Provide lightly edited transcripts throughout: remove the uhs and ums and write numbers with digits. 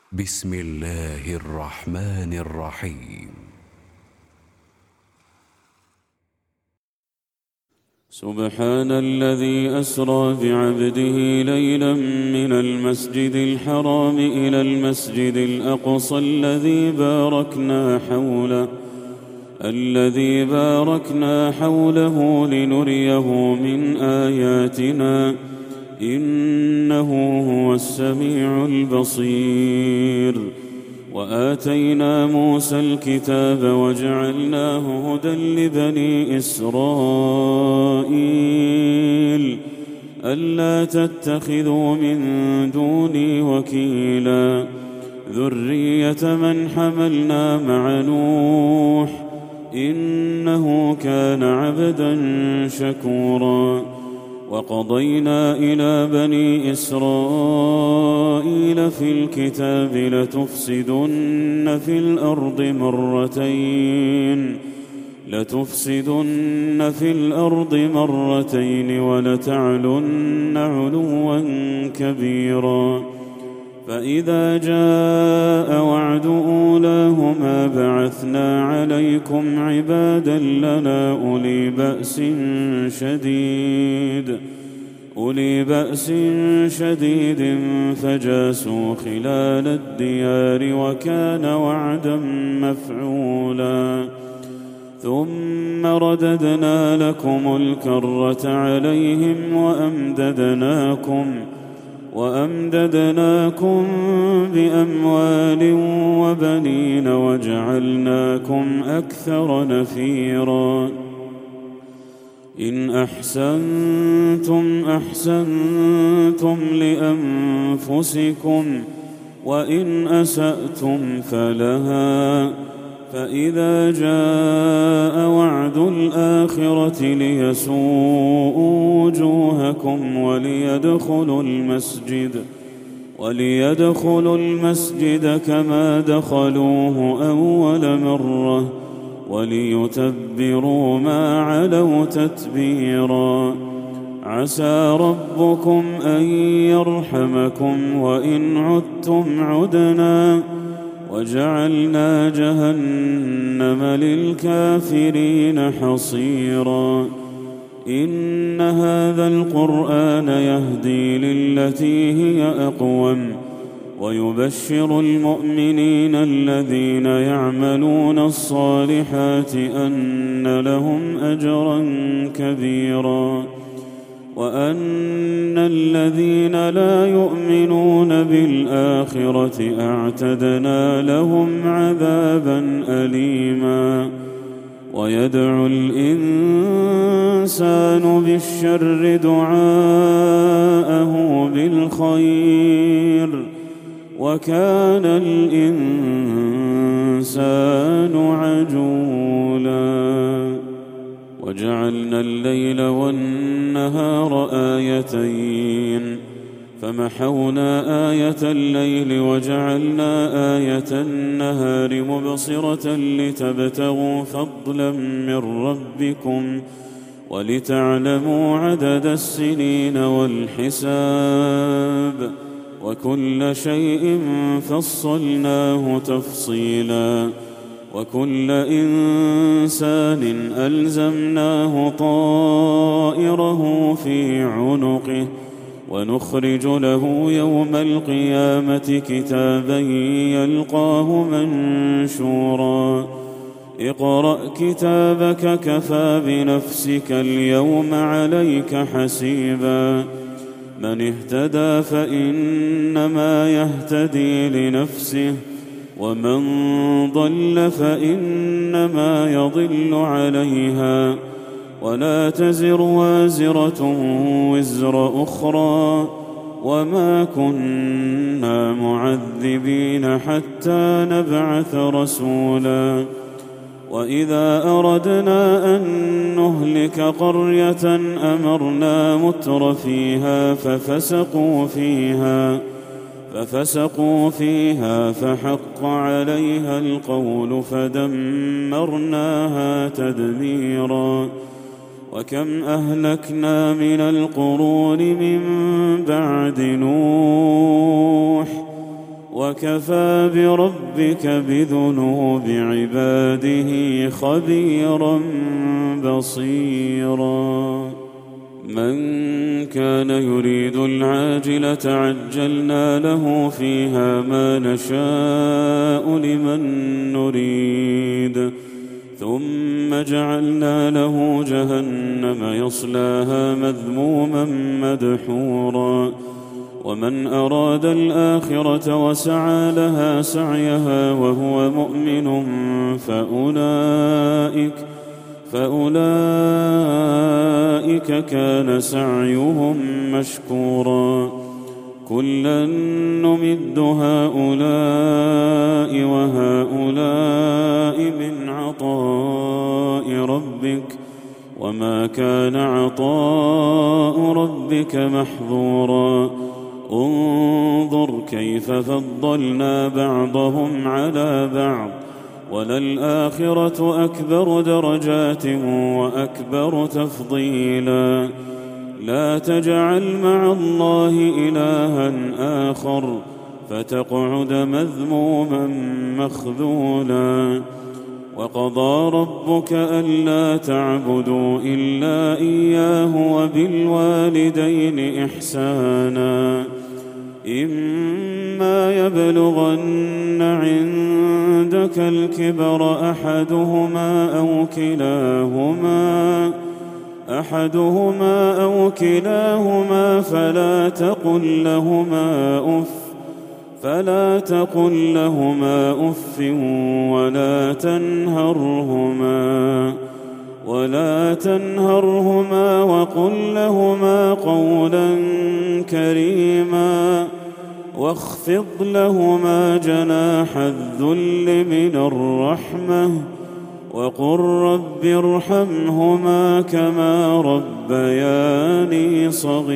بسم الله الرحمن الرحيم. سبحان الذي أسرى بعبده ليلا من المسجد الحرام إلى المسجد الأقصى الذي باركنا حوله لنريه من آياتنا إنه هو السميع البصير. وآتينا موسى الكتاب وجعلناه هدى لبني إسرائيل ألا تتخذوا من دوني وكيلا ذرية من حملنا مع نوح إنه كان عبدا شكورا. وقضينا إلى بني إسرائيل في الكتاب لتفسدن في الأرض مرتين ولتعلن علوا كبيرا. فإذا جاء وعد أولاهما بعثنا عليكم عبادا لنا أولي بأس شديد فجاسوا خلال الديار وكان وعدا مفعولا. ثم رددنا لكم الكرة عليهم وأمددناكم بأموال وبنين وجعلناكم أكثر نفيرا. إن أحسنتم أحسنتم لأنفسكم وإن أسأتم فلها. فإذا جاء وعد الآخرة ليسوءوا وجوهكم وليدخلوا المسجد كما دخلوه أول مرة وليتبروا ما علوا تتبيرا. عسى ربكم أن يرحمكم وإن عدتم عدنا وجعلنا جهنم للكافرين حصيرا. إن هذا القرآن يهدي للتي هي أقوم ويبشر المؤمنين الذين يعملون الصالحات أن لهم أجرا كبيرا وأن الذين لا يؤمنون بالآخرة أعتدنا لهم عذابا أليما. ويدعو الإنسان بالشر دعاءه بالخير وكان الإنسان عجولا. وجعلنا الليل والنهار آيتين فمحونا آية الليل وجعلنا آية النهار مبصرة لتبتغوا فضلا من ربكم ولتعلموا عدد السنين والحساب وكل شيء فصلناه تفصيلا. وكل إنسان ألزمناه طائره في عنقه ونخرج له يوم القيامة كتابا يلقاه منشورا. اقرأ كتابك كفى بنفسك اليوم عليك حسيبا. من اهتدى فإنما يهتدي لنفسه ومن ضل فإنما يضل عليها ولا تزر وازرة وزر أخرى وما كنا معذبين حتى نبعث رسولا. وإذا أردنا أن نهلك قرية أمرنا متر فيها ففسقوا فيها فحق عليها القول فدمرناها تدميرا. وكم أهلكنا من القرون من بعد نوح وكفى بربك بذنوب عباده خبيرا بصيرا من كان يريد العاجلة عجلنا له فيها ما نشاء لمن نريد ثم جعلنا له جهنم يصلاها مذموما مدحورا ومن أراد الآخرة وسعى لها سعيها وهو مؤمن فأولئك كان سعيهم مشكورا كلا نمد هؤلاء وهؤلاء من عطاء ربك وما كان عطاء ربك محظورا انظر كيف فضلنا بعضهم على بعض وللآخرة أكبر درجات وأكبر تفضيلا لا تجعل مع الله إلها آخر فتقعد مذموما مخذولا وقضى ربك ألا تعبدوا إلا إياه وبالوالدين إحسانا إما يبلغن عندك الكبر أحدهما أو كلاهما فلا تقل لهما أف ولا تنهرهما وقل لهما قولا كريما واخفض لهما جناح الذل من الرحمة وقل رب ارحمهما كما ربياني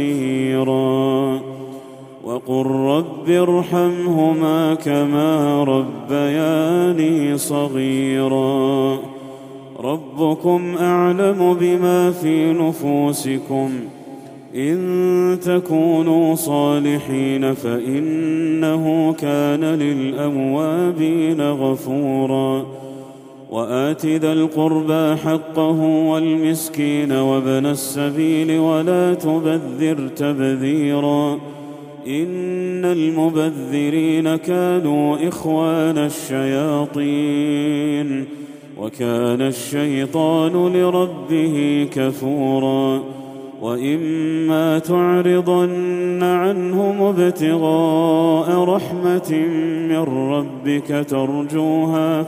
صغيرا ربكم أعلم بما في نفوسكم إن تكونوا صالحين فإنه كان للأوابين غفورا وآت ذا القربى حقه والمسكين وابن السبيل ولا تبذر تبذيرا إن المبذرين كانوا إخوان الشياطين وكان الشيطان لربه كفورا وإما تعرضن عنهم ابتغاء رحمة من ربك ترجوها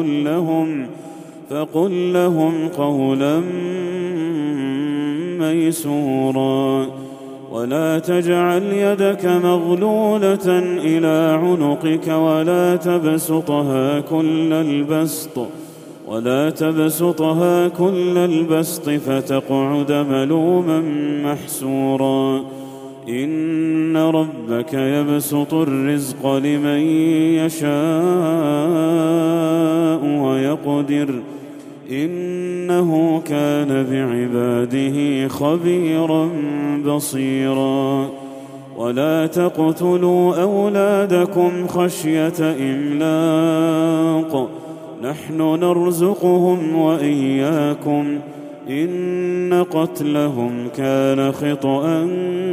فقل لهم قولا ميسورا ولا تجعل يدك مغلولة إلى عنقك ولا تبسطها كل البسط فتقعد ملوما محسورا إن ربك يبسط الرزق لمن يشاء ويقدر إنه كان بعباده خبيرا بصيرا ولا تقتلوا أولادكم خشية إملاق نحن نرزقهم وإياكم إن قتلهم كان خطأ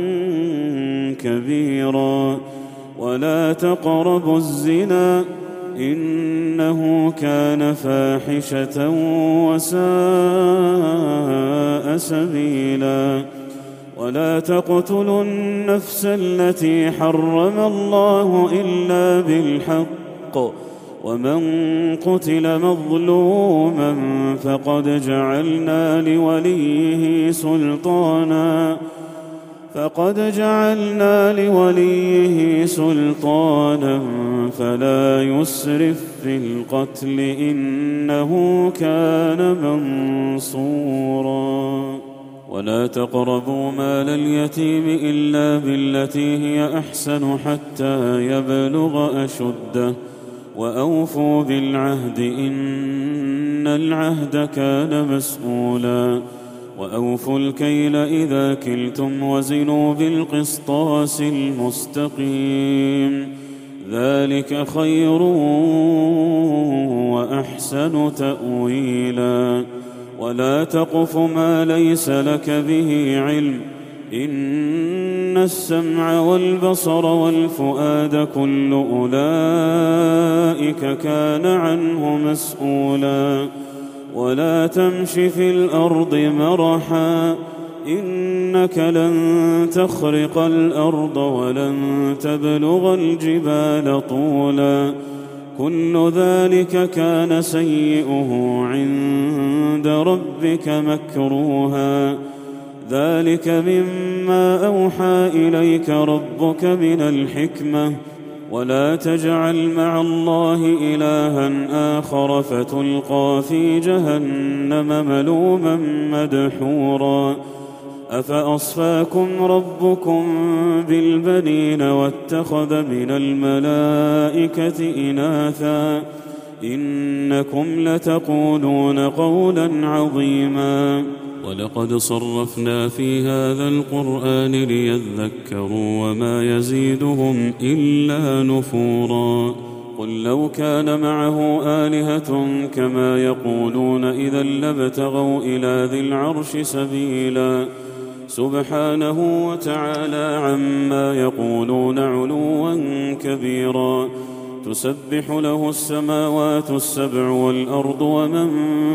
كبيرا ولا تقربوا الزنا إنه كان فاحشة وساء سبيلا ولا تقتلوا النفس التي حرم الله إلا بالحق ومن قتل مظلوما فقد جعلنا لوليه سلطانا فلا يسرف في القتل إنه كان منصورا ولا تقربوا مال اليتيم إلا بالتي هي أحسن حتى يبلغ أشده وأوفوا بالعهد إن العهد كان مسؤولا وأوفوا الكيل إذا كلتم وزنوا بالقسطاس المستقيم ذلك خير وأحسن تأويلا. ولا تقف ما ليس لك به علم، إن السمع والبصر والفؤاد كل أولئك كان عنه مسؤولا. ولا تمش في الأرض مرحا، إنك لن تخرق الأرض ولن تبلغ الجبال طولا. كل ذلك كان سيئه عند ربك مكروها. ذلك مما أوحى إليك ربك من الحكمة. ولا تجعل مع الله إلها آخر فتلقى في جهنم ملوما مدحورا. أفأصفاكم ربكم بالبنين واتخذ من الملائكة إناثا إنكم لتقولون قولا عظيما. ولقد صرفنا في هذا القرآن ليذكروا وما يزيدهم إلا نفورا. قل لو كان معه آلهة كما يقولون إذا لابتغوا إلى ذي العرش سبيلا. سبحانه وتعالى عما يقولون علوا كبيرا. تسبح له السماوات السبع والأرض ومن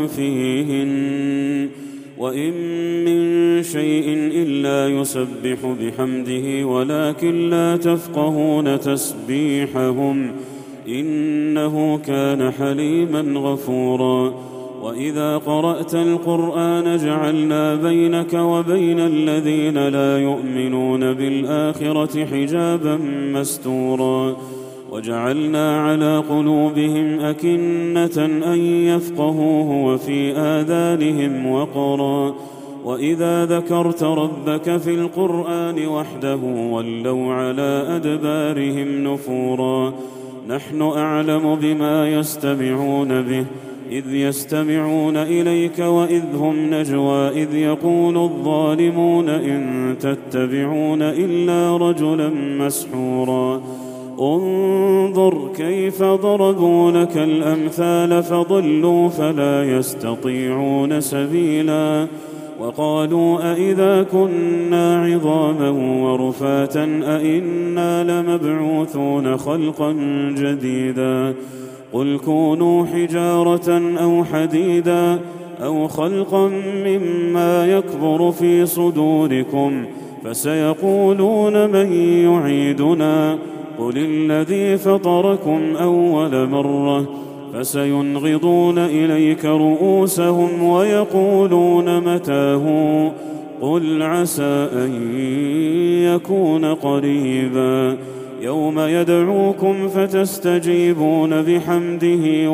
فيهن، وإن من شيء إلا يسبح بحمده ولكن لا تفقهون تسبيحهم إنه كان حليما غفورا. وإذا قرأت القرآن جعلنا بينك وبين الذين لا يؤمنون بالآخرة حجابا مستورا. وجعلنا على قلوبهم أكنة أن يفقهوه وفي آذانهم وقرا. وإذا ذكرت ربك في القرآن وحده ولوا على أدبارهم نفورا. نحن أعلم بما يستمعون به إذ يستمعون إليك وإذ هم نجوى إذ يقول الظالمون إن تتبعون إلا رجلا مسحورا. انظر كيف ضربوا لك الأمثال فضلوا فلا يستطيعون سبيلا. وقالوا أإذا كنا عظاما ورفاتا أإنا لمبعوثون خلقا جديدا. قل كونوا حجارة أو حديدا أو خلقا مما يكبر في صدوركم فسيقولون من يعيدنا قل الذي فطركم أول مرة فسينغضون إليك رؤوسهم ويقولون متاه قل عسى أن يكون قريبا. يوم يدعوكم فتستجيبون بحمده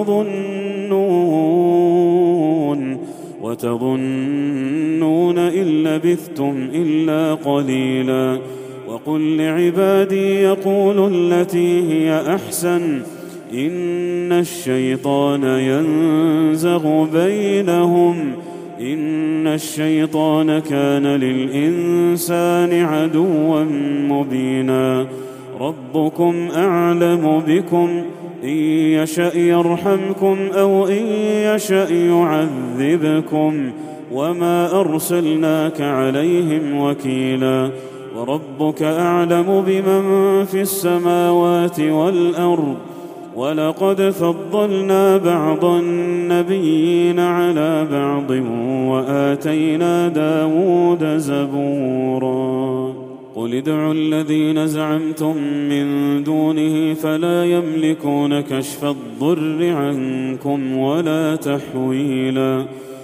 وتظنون إن لبثتم إلا قليلا. وقل لعبادي يقولوا التي هي أحسن إن الشيطان ينزغ بينهم إن الشيطان كان للإنسان عدوا مبينا. ربكم أعلم بكم إن يشأ يرحمكم أو إن يشأ يعذبكم وما أرسلناك عليهم وكيلا. وربك أعلم بمن في السماوات والأرض ولقد فضلنا بعض النبيين على بعض وآتينا داود زبورا. قل ادعوا الذين زعمتم من دونه فلا يملكون كشف الضر عنكم ولا تحويلا.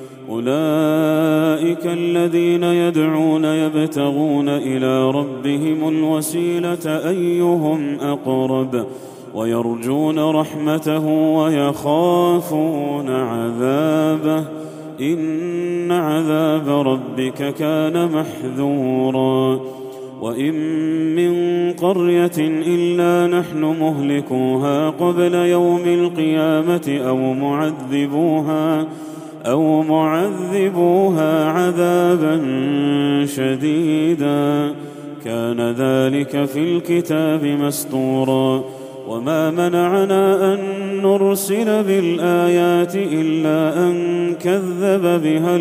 أولئك الذين يدعون يبتغون إلى ربهم الوسيلة أيهم أقرب ويرجون رحمته ويخافون عذابه إن عذاب ربك كان محذورا. وإن من قرية إلا نحن مهلكوها قبل يوم القيامة أو معذبوها عذابا شديدا كان ذلك في الكتاب مسطورا. وما منعنا أن نرسل بالآيات إلا أن كذب بها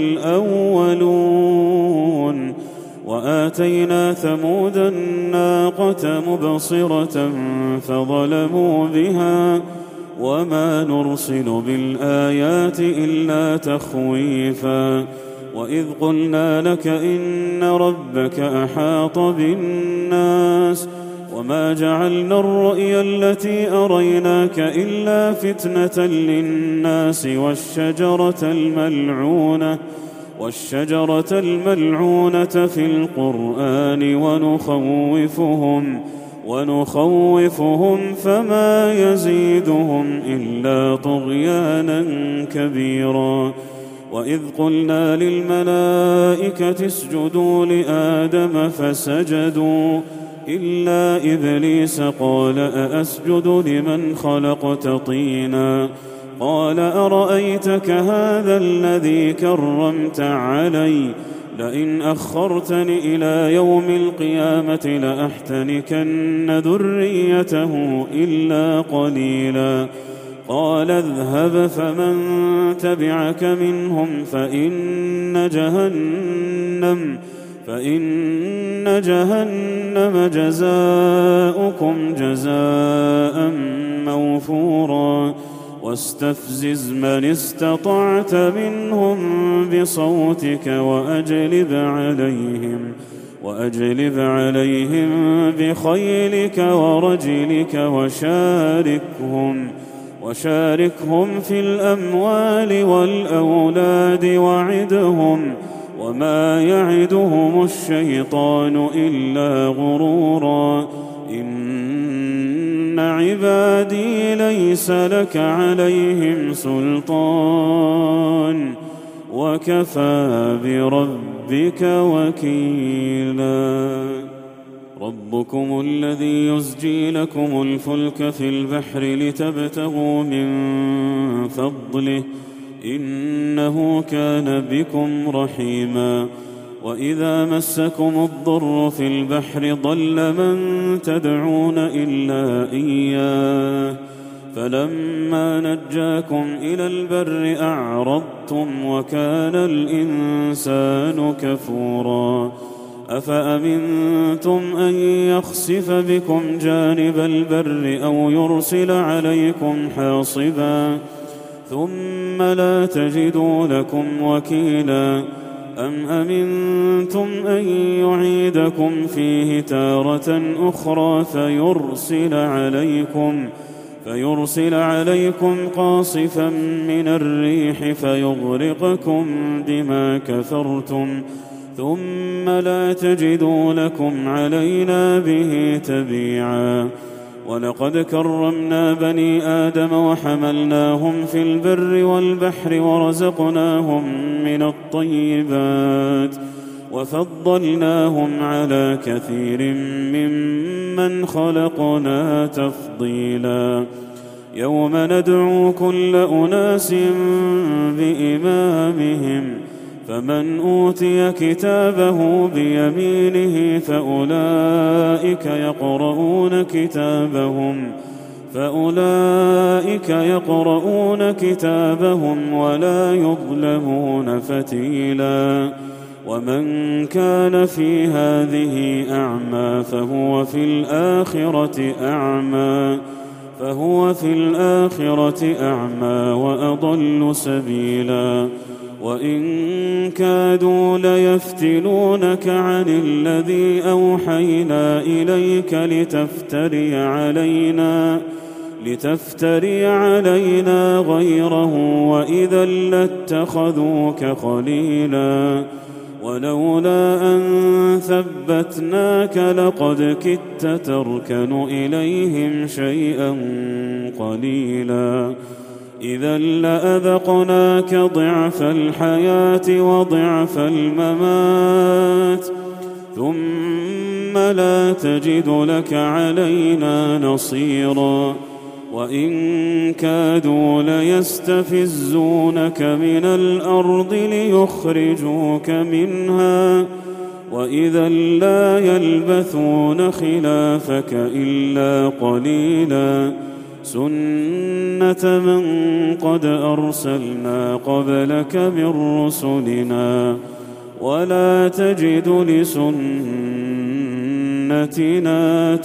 الأولون وآتينا ثمود الناقة مبصرة فظلموا بها وما نرسل بالآيات إلا تخويفا وإذ قلنا لك إن ربك أحاط بالناس وما جعلنا الرؤيا التي أريناك إلا فتنة للناس والشجرة الملعونة في القرآن ونخوفهم فما يزيدهم إلا طغيانا كبيرا وإذ قلنا للملائكة اسجدوا لآدم فسجدوا إلا إبليس قال أأسجد لمن خلقت طينا قال أرأيتك هذا الذي كرمت علي لئن أخرتني إلى يوم القيامة لأحتنكن ذريته إلا قليلا قال اذهب فمن تبعك منهم فإن جهنم جزاؤكم جزاء موفورا واستفزز من استطعت منهم بصوتك وأجلب عليهم بخيلك ورجلك وشاركهم في الأموال والأولاد وعدهم وما يعدهم الشيطان إلا غرورا إن عبادي ليس لك عليهم سلطان وكفى بربك وكيلا ربكم الذي يزجي لكم الفلك في البحر لتبتغوا من فضله إنه كان بكم رحيما وإذا مسكم الضر في البحر ضل من تدعون إلا إياه فلما نجاكم إلى البر أعرضتم وكان الإنسان كفورا أفأمنتم أن يخسف بكم جانب البر أو يرسل عليكم حاصبا ثم لا تجدوا لكم وكيلا أم أمنتم أن يعيدكم فيه تارة أخرى فيرسل عليكم قاصفا من الريح فيغرقكم بما كفرتم ثم لا تجدوا لكم علينا به تبيعا ولقد كرمنا بني آدم وحملناهم في البر والبحر ورزقناهم من الطيبات وفضلناهم على كثير ممن خلقنا تفضيلا يوم ندعو كل أناس بإمامهم فمن أوتي كتابه بيمينه فأولئك يقرؤون كتابهم ولا يظلمون فتيلا ومن كان في هذه أعمى فهو في الآخرة أعمى وأضل سبيلا وإن كادوا ليفتنونك عن الذي أوحينا إليك لتفتري علينا غيره وإذا لاتخذوك خليلا ولولا أن ثبتناك لقد كدت تركن إليهم شيئا قليلا إذا لأذقناك ضعف الحياة وضعف الممات ثم لا تجد لك علينا نصيرا وإن كادوا ليستفزونك من الأرض وإذا لا يلبثون خلافك إلا قليلا سنة من قد أرسلنا قبلك من رسلنا ولا تجد لسنتنا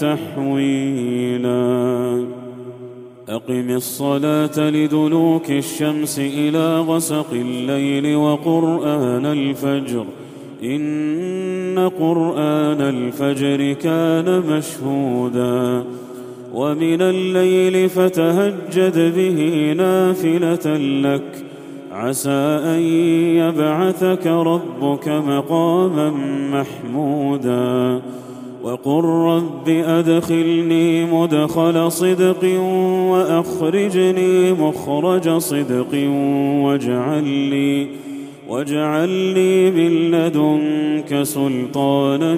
تحويلا أقم الصلاة لدلوك الشمس إلى غسق الليل وقرآن الفجر إن قرآن الفجر كان مشهودا ومن الليل فتهجد به نافلة لك عسى أن يبعثك ربك مقاما محمودا وقل رب أدخلني مدخل صدق وأخرجني مخرج صدق واجعل لي من لدنك سلطانا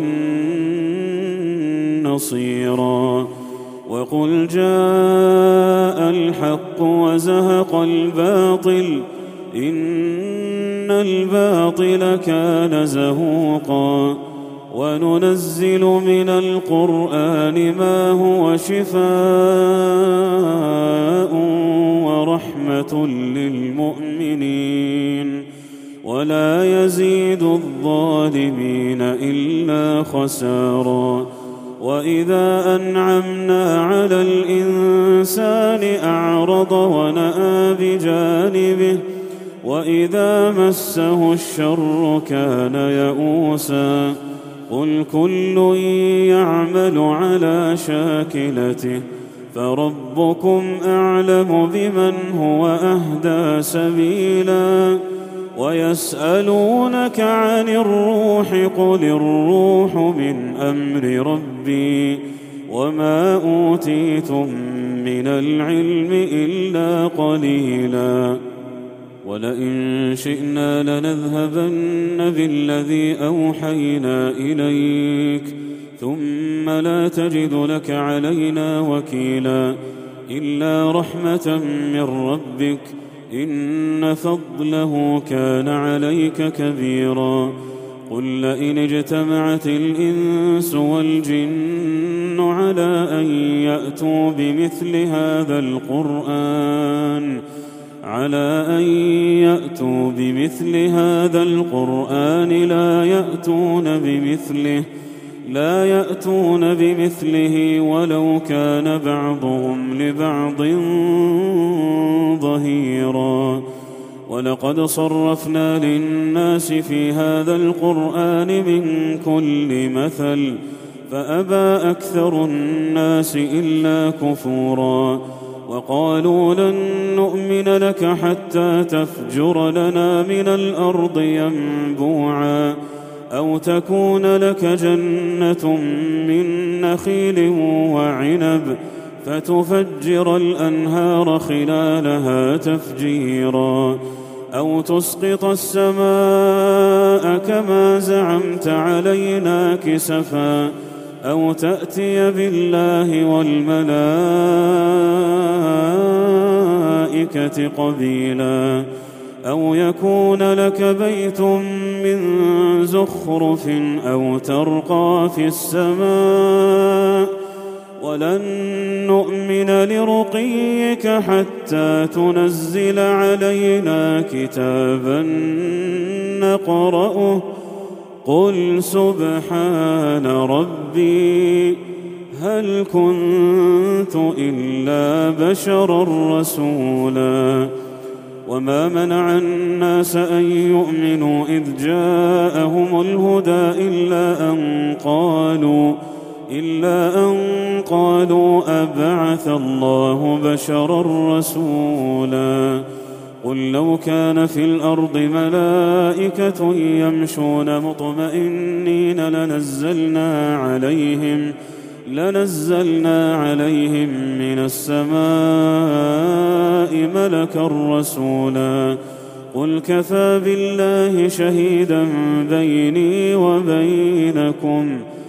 نصيرا وقل جاء الحق وزهق الباطل إن الباطل كان زهوقا وننزل من القرآن ما هو شفاء ورحمة للمؤمنين ولا يزيد الظالمين إلا خسارا وإذا أنعمنا على الإنسان أعرض ونأى بجانبه وإذا مسه الشر كان يئوسا قل كل يعمل على شاكلته فربكم أعلم بمن هو أهدى سبيلا ويسألونك عن الروح قل الروح من أمر ربي وما أوتيتم من العلم إلا قليلا ولئن شئنا لنذهبن بالذي أوحينا إليك ثم لا تجد لك علينا وكيلا إلا رحمة من ربك إن فضله كان عليك كبيرا قل لئن اجتمعت الإنس والجن على أن يأتوا بمثل هذا القرآن لا يأتون بمثله ولو كان بعضهم لبعض ظهيرا ولقد صرفنا للناس في هذا القرآن من كل مثل فأبى أكثر الناس إلا كفورا وقالوا لن نؤمن لك حتى تفجر لنا من الأرض ينبوعا أو تكون لك جنة من نخيل وعنب فتفجر الأنهار خلالها تفجيرا أو تسقط السماء كما زعمت علينا كسفا أو تأتي بالله والملائكة قبيلا أو يكون لك بيت من زخرف أو ترقى في السماء ولن نؤمن لرقيك حتى تنزل علينا كتابا نقرأه قل سبحان ربي هل كنت إلا بشرا رسولا وما منع الناس أن يؤمنوا إذ جاءهم الهدى إلا أن قالوا أبعث الله بشرا رسولا قل لو كان في الأرض ملائكة يمشون مطمئنين لنزلنا عليهم من السماء ملكا رسولا قل كفى بالله شهيدا بيني وبينكم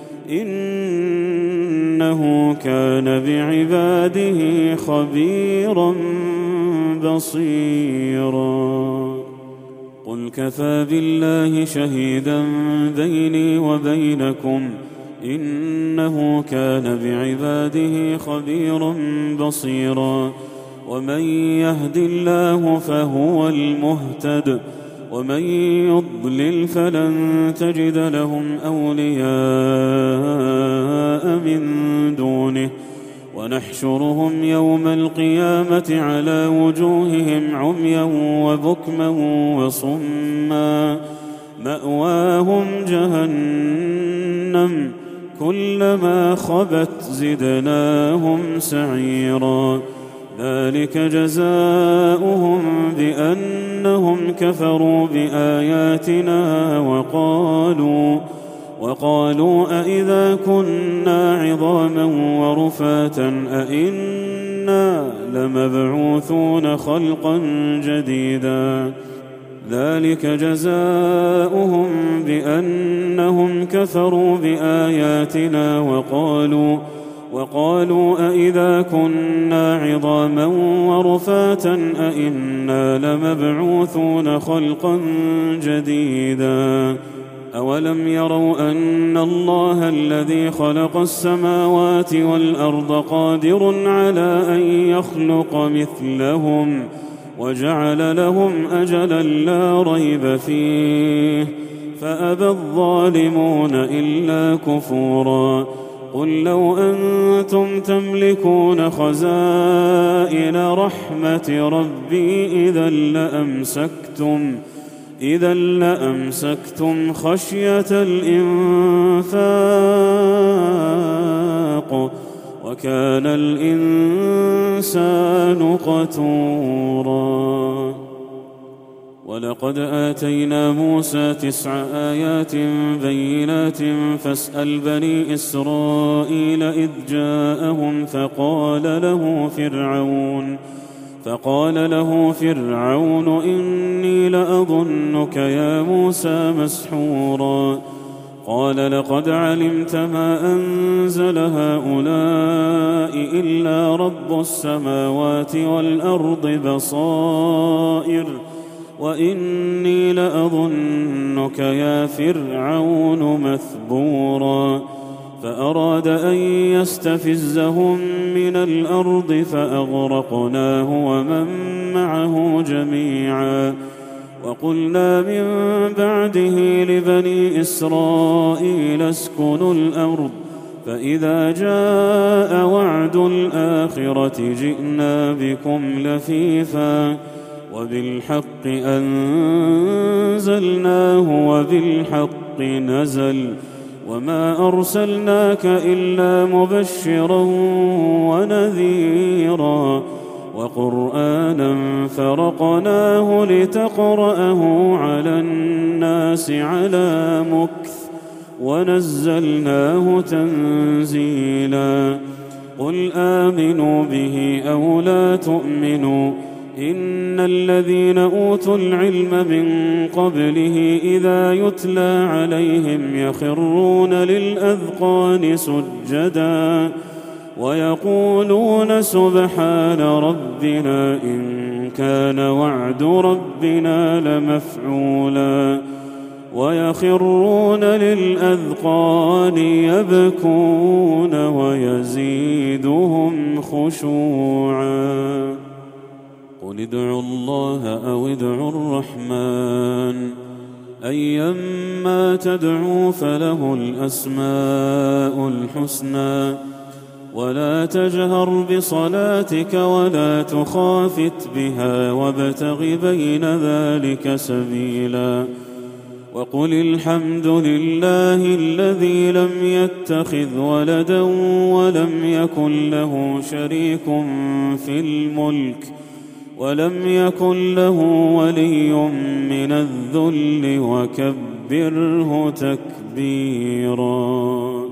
إنه كان بعباده خبيرا بصيرا قل كفى بالله شهيدا بيني وبينكم إنه كان بعباده خبيرا بصيرا ومن يهد الله فهو المهتد ومن يضلل فلن تجد لهم أولياء من دونه ونحشرهم يوم القيامة على وجوههم عميا وبكما وصما مأواهم جهنم كلما خبت زدناهم سعيرا ذلك جزاؤهم بأنهم كفروا بآياتنا وقالوا أإذا كنا عظاما ورفاتا أإنا لمبعوثون خلقا جديدا ذلك جزاؤهم بأنهم كفروا بآياتنا وقالوا أإذا كنا عظاما ورفاتا أإنا لمبعوثون خلقا جديدا أولم يروا أن الله الذي خلق السماوات والأرض قادر على أن يخلق مثلهم وجعل لهم أجلا لا ريب فيه فأبى الظالمون إلا كفورا قل لو أنتم تملكون خزائن رحمة ربي إذا لأمسكتم خشية الإنفاق وكان الإنسان قتورا ولقد آتينا موسى 9 آيات بينات فاسأل بني إسرائيل إذ جاءهم فقال له فرعون إني لأظنك يا موسى مسحورا قال لقد علمت ما أنزل هؤلاء إلا رب السماوات والأرض بصائر وإني لأظنك يا فرعون مثبورا فأراد أن يستفزهم من الأرض فأغرقناه ومن معه جميعا وقلنا من بعده لبني إسرائيل اسكنوا الأرض فإذا جاء وعد الآخرة جئنا بكم لفيفا وبالحق أنزلناه وبالحق نزل وما أرسلناك إلا مبشرا ونذيرا وقرآنا فرقناه لتقرأه على الناس على مكث ونزلناه تنزيلا قل آمنوا به أو لا تؤمنوا إن الذين أوتوا العلم من قبله إذا يتلى عليهم يخرون للأذقان سجدا ويقولون سبحان ربنا إن كان وعد ربنا لمفعولا ويخرون للأذقان يبكون ويزيدهم خشوعا قل ادعوا الله أو ادعوا الرحمن أيما تدعوا فله الأسماء الحسنى ولا تجهر بصلاتك ولا تخافت بها وابتغ بين ذلك سبيلا وقل الحمد لله الذي لم يتخذ ولدا ولم يكن له شريك في الملك ولم يكن له ولي من الذل وكبره تكبيرا.